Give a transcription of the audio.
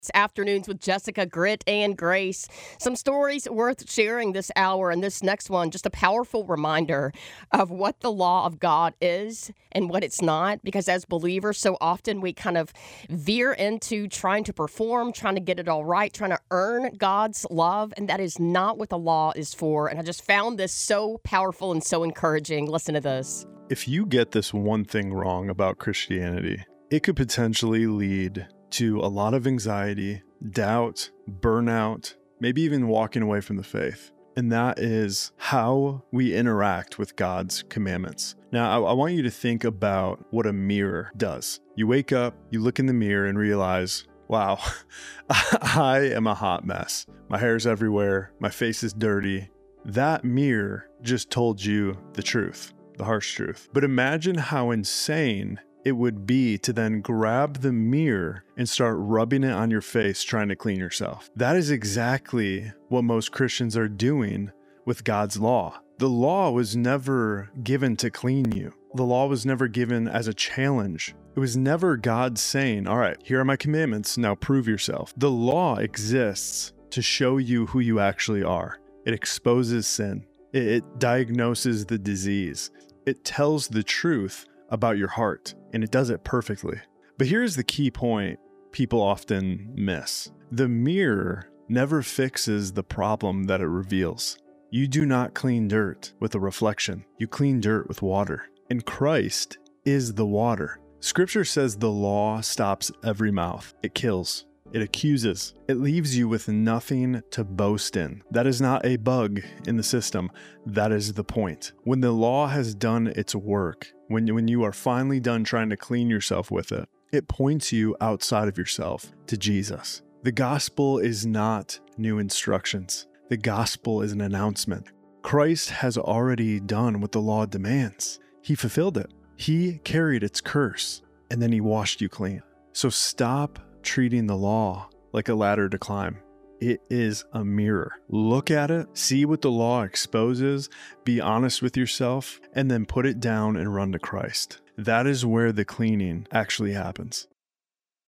It's Afternoons with Jessica, Grit, and Grace. Some stories worth sharing this hour, and this next one, just a powerful reminder of what the law of God is and what it's not. Because as believers, so often we kind of veer into trying to perform, trying to get it all right, trying to earn God's love, and that is not what the law is for. And I just found this so powerful and so encouraging. Listen to this. If you get this one thing wrong about Christianity, it could potentially lead to a lot of anxiety, doubt, burnout, maybe even walking away from the faith. And that is how we interact with God's commandments. Now, I want you to think about what a mirror does. You wake up, you look in the mirror and realize, wow, I am a hot mess. My hair's everywhere. My face is dirty. That mirror just told you the truth, the harsh truth. But imagine how insane it would be to then grab the mirror and start rubbing it on your face trying to clean yourself. That is exactly what most Christians are doing with God's law. The law was never given to clean you. The law was never given as a challenge. It was never God saying, all right, here are my commandments, now prove yourself. The law exists to show you who you actually are. It exposes sin. It diagnoses the disease. It tells the truth about your heart, and it does it perfectly. But here's the key point people often miss. The mirror never fixes the problem that it reveals. You do not clean dirt with a reflection. You clean dirt with water. And Christ is the water. Scripture says the law stops every mouth. It kills. It accuses. It leaves you with nothing to boast in. That is not a bug in the system. That is the point. When the law has done its work, when you are finally done trying to clean yourself with it, it points you outside of yourself to Jesus. The gospel is not new instructions. The gospel is an announcement. Christ has already done what the law demands. He fulfilled it. He carried its curse, and then he washed you clean. So stop treating the law like a ladder to climb. It is a mirror. Look at it, see what the law exposes, be honest with yourself, and then put it down and run to Christ. That is where the cleaning actually happens.